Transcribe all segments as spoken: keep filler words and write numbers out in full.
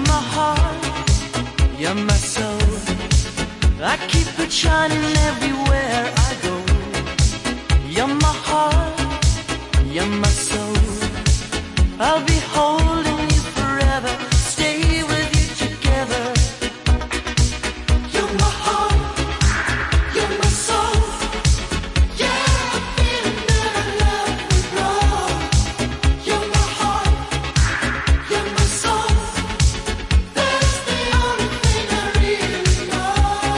my heart, you're my soul. I keep it shining everywhere I go. You're my heart, you're my soul. I'll be holding you forever, stay with you together. You're my heart, you're my soul. Yeah, I'm feeling that our love will grow. You're my heart, you're my soul. That's the only thing I really know.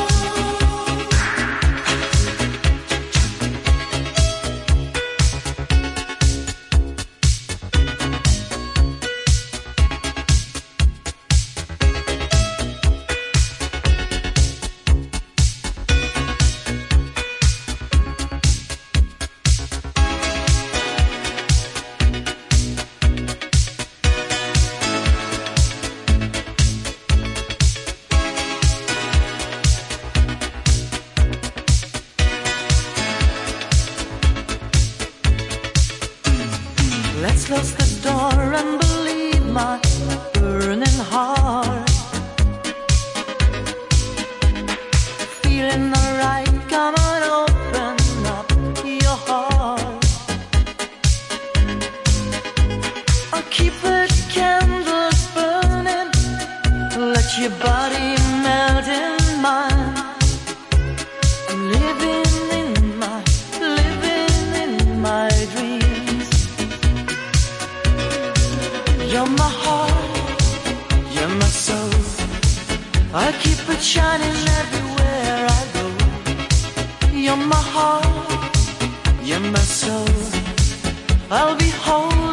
Let's close the door and believe my burning heart. Feeling alright, come on, open up your heart. I'll keep the candles burning, let your body melt in mine. I'm living in my, living in my dreams. You're my heart, you're my soul. I keep it shining everywhere I go. You're my heart, you're my soul. I'll be holding